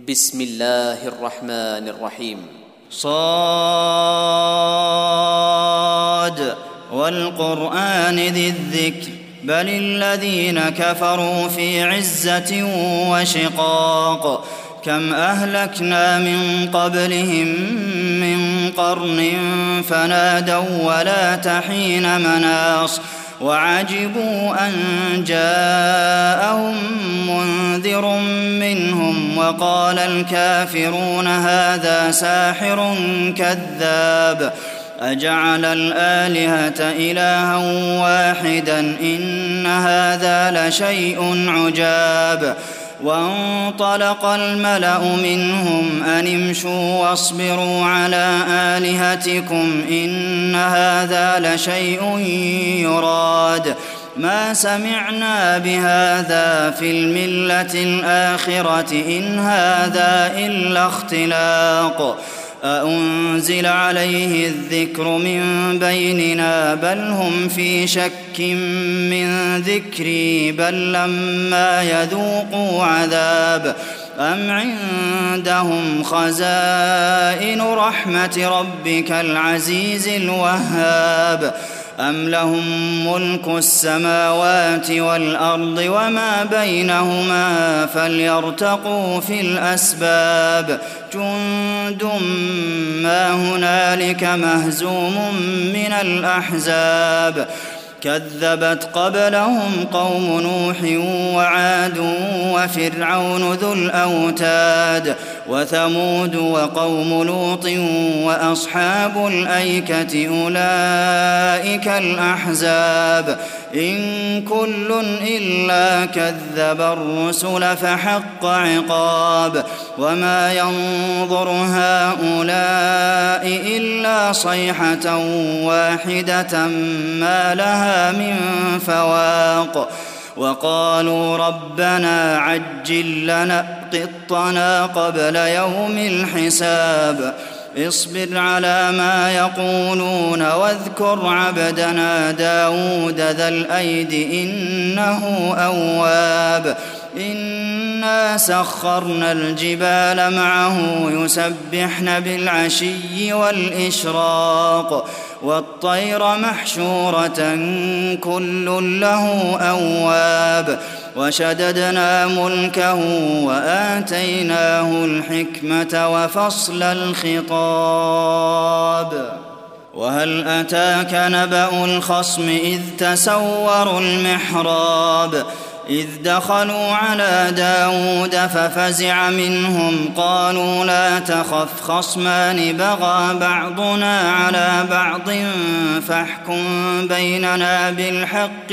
بسم الله الرحمن الرحيم. صاد والقرآن ذي الذكر بل الذين كفروا في عزة وشقاق كم أهلكنا من قبلهم من قرن فنادوا ولا تحين مناص وعجبوا أن جاءهم منذر منهم وقال الكافرون هذا ساحر كذاب أجعل الآلهة إلها واحدا إن هذا لشيء عجاب وانطلق الملأ منهم أن امشوا واصبروا على آلهتكم إن هذا لشيء يراد ما سمعنا بهذا في الملة الآخرة إن هذا إلا اختلاق أأنزل عليه الذكر من بيننا بل هم في شك من ذكري بل لما يذوقوا عذاب أم عندهم خزائن رحمة ربك العزيز الوهاب أم لهم ملك السماوات والأرض وما بينهما فليرتقوا في الأسباب جند ما هنالك مهزوم من الأحزاب كذبت قبلهم قوم نوح وعاد وفرعون ذو الأوتاد وثمود وقوم لوط وأصحاب الأيكة أولئك الأحزاب إن كل إلا كذب الرسل فحق عقاب وما ينظر هؤلاء إلا صيحة واحدة ما لها من فواق وقالوا ربنا عجل لنا قطنا قبل يوم الحساب اصبر على ما يقولون واذكر عبدنا داود ذا الأيد إنه أواب إنا سخرنا الجبال معه يسبحن بالعشي والإشراق والطير محشورة كل له أواب وشددنا ملكه وآتيناه الحكمة وفصل الخطاب وهل أتاك نبأ الخصم إذ تسوروا المحراب إذ دخلوا على داود ففزع منهم قالوا لا تخف خصمان بغى بعضنا على بعض فاحكم بيننا بالحق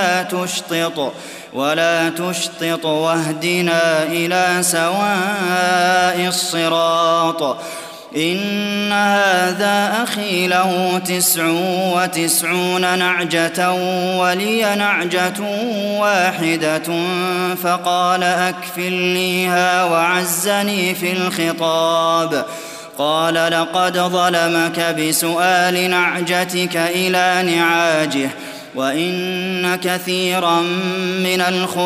ولا تشطط واهدنا إلى سواء الصراط إن هذا أخي له 99 نعجة ولي نعجة واحدة فقال أكفلنيها وعزني في الخطاب قال لقد ظلمك بسؤال نعجتك إلى نعاجه وإن كثيرا من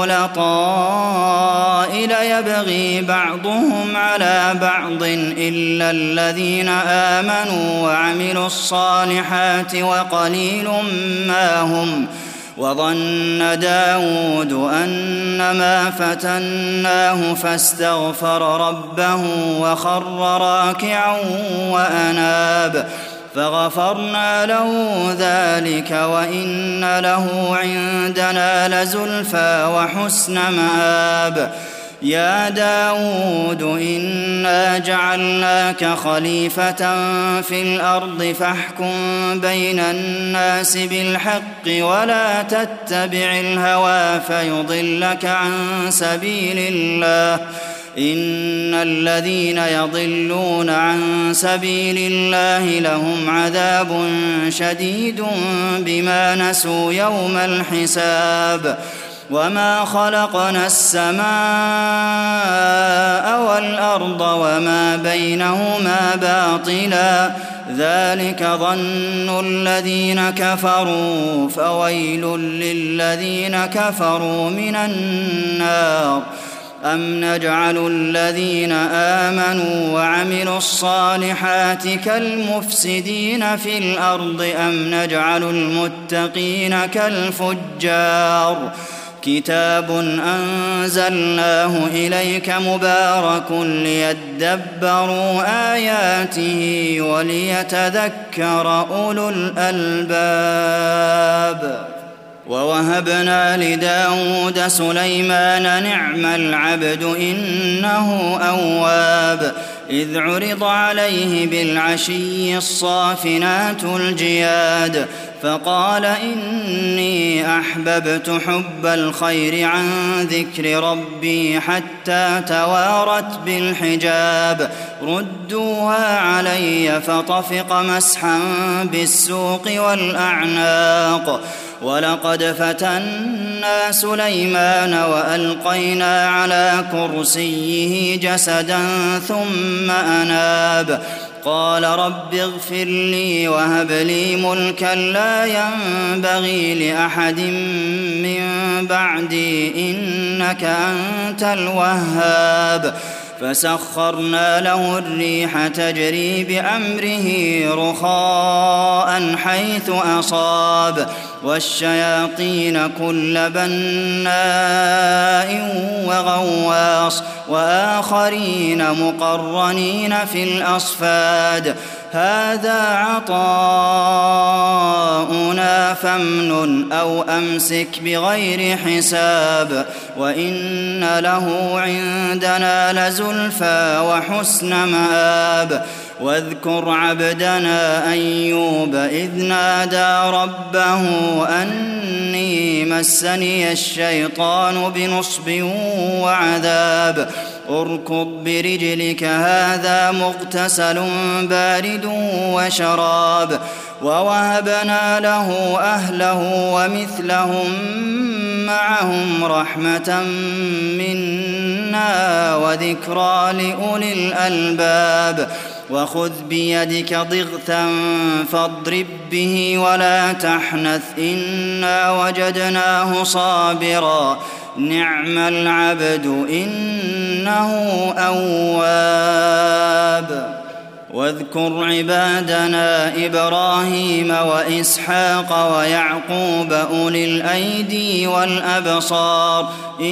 الخلطاء ليبغي بعضهم على بعض إلا الذين آمنوا وعملوا الصالحات وقليل ما هم وظن داود أنما فتناه فاستغفر ربه وخر راكعا وأناب فغفرنا له ذلك وإن له عندنا لزلفى وحسن مآب يا داود إنا جعلناك خليفة في الأرض فاحكم بين الناس بالحق ولا تتبع الهوى فيضلك عن سبيل الله إن الذين يضلون عن سبيل الله لهم عذاب شديد بما نسوا يوم الحساب وما خلقنا السماء والأرض وما بينهما باطلا ذلك ظن الذين كفروا فويل للذين كفروا من النار أم نجعل الذين آمنوا وعملوا الصالحات كالمفسدين في الأرض أم نجعل المتقين كالفجار كتاب أنزلناه إليك مبارك ليدبروا آياته وليتذكر أولو الألباب ووهبنا لداود سليمان نعم العبد إنه أواب إذ عرض عليه بالعشي الصافنات الجياد فقال إني أحببت حب الخير عن ذكر ربي حتى توارت بالحجاب ردوها علي فطفق مسحا بالسوق والأعناق ولقد فتنا سليمان وألقينا على كرسيه جسدا ثم أناب قال رب اغفر لي وهب لي ملكا لا ينبغي لأحد من بعدي إنك أنت الوهاب فسخرنا له الريح تجري بأمره رخاء حيث أصاب والشياطين كل بناء وغواص وآخرين مقرنين في الأصفاد هذا عطاؤنا فامنن أو أمسك بغير حساب وإن له عندنا لزلفى وحسن مآب واذكر عبدنا أيوب إذ نادى ربه أني مسني الشيطان بنصب وعذاب اركض برجلك هذا مغتسل بارد وشراب ووهبنا له أهله ومثلهم معهم رحمة منا وذكرى لأولي الألباب وخذ بيدك ضغثا فاضرب به ولا تحنث إنا وجدناه صابرا نعم العبد إنه أواب واذكر عبادنا إبراهيم وإسحاق ويعقوب أولي الأيدي والأبصار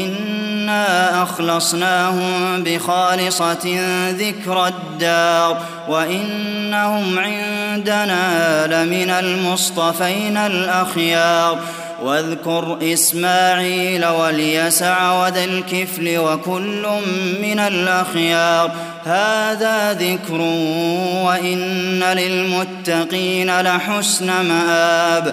إنا أخلصناهم بخالصة ذكر الدار وإنهم عندنا لمن المصطفين الأخيار واذكر إسماعيل واليسع وذا الكفل وكل من الأخيار هذا ذكر وإن للمتقين لحسن مآب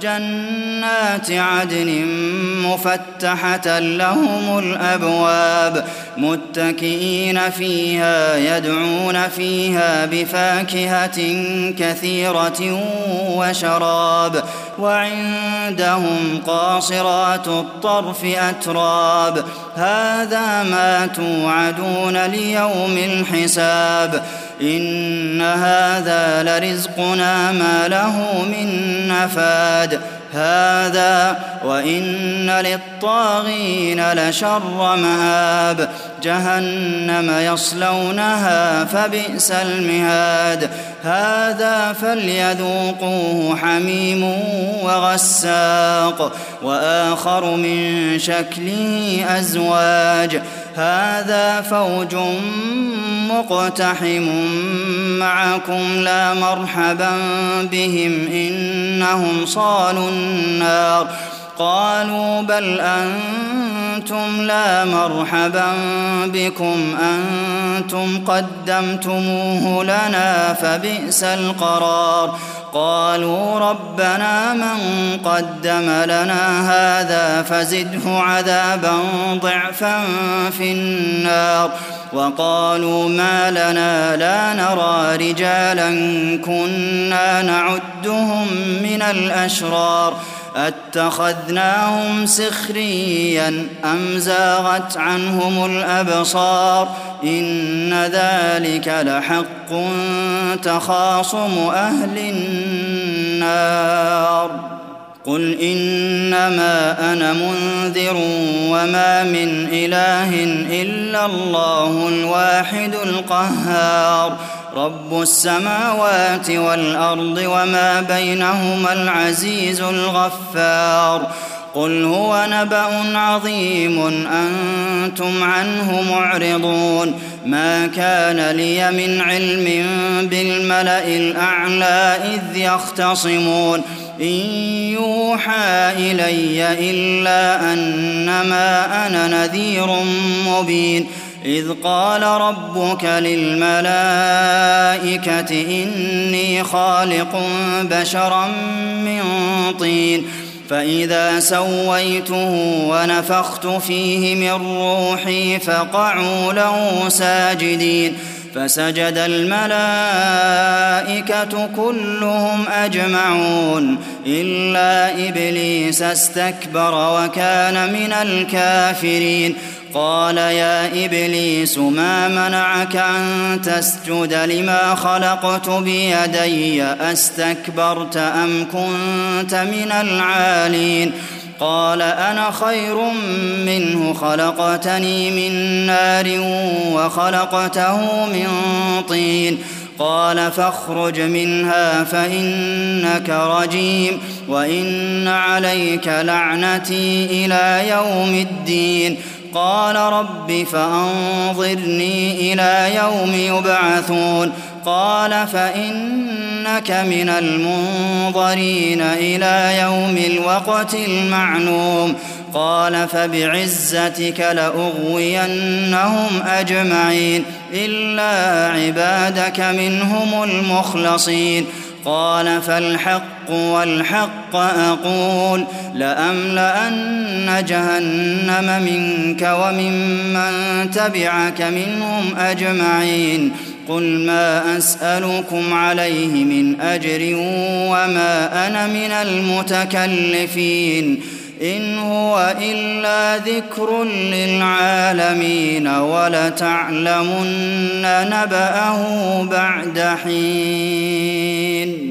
جنات عدن مفتحة لهم الأبواب متكئين فيها يدعون فيها بفاكهة كثيرة وشراب وعندهم قاصرات الطرف أتراب هذا ما توعدون ليوم الحساب إن هذا لرزقنا ما له من نفاد هذا وإن للطاغين لشر مآب جهنم يصلونها فبئس المهاد هذا فليذوقوه حميم وغساق وآخر من شكله أزواج هذا فوج مقتحم معكم لا مرحبا بهم إنهم صالوا النار قالوا بل أنتم لا مرحبا بكم أنتم قدمتموه لنا فبئس القرار قالوا ربنا من قدم لنا هذا فزده عذابا ضعفا في النار وقالوا ما لنا لا نرى رجالا كنا نعدهم من الأشرار أتخذناهم سخريا أم زاغت عنهم الأبصار إن ذلك لحق تخاصم أهل النار قل إنما أنا منذر وما من إله إلا الله الواحد القهار رب السماوات والأرض وما بينهما العزيز الغفار قل هو نبأ عظيم أنتم عنه معرضون ما كان لي من علم بالملأ الأعلى إذ يختصمون إن يوحى إلي إلا أنما أنا نذير مبين إذ قال ربك للملائكة إني خالق بشرا من طين فإذا سويته ونفخت فيه من روحي فقعوا له ساجدين فسجد الملائكة كلهم أجمعون إلا إبليس استكبر وكان من الكافرين قال يا إبليس ما منعك أن تسجد لما خلقت بيدي أستكبرت أم كنت من العالين قال أنا خير منه خلقتني من نار وخلقته من طين قال فاخرج منها فإنك رجيم وإن عليك لعنتي إلى يوم الدين قال رب فأنظرني إلى يوم يبعثون قال فإنك من المنظرين إلى يوم الوقت المعلوم قال فبعزتك لأغوينهم أجمعين إلا عبادك منهم المخلصين قال فالحق والحق أقول لأملأن جهنم منك وممن تبعك منهم أجمعين قل ما أسألكم عليه من أجر وما أنا من المتكلفين إن هو إلا ذكر للعالمين ولتعلمن نبأه بعد حين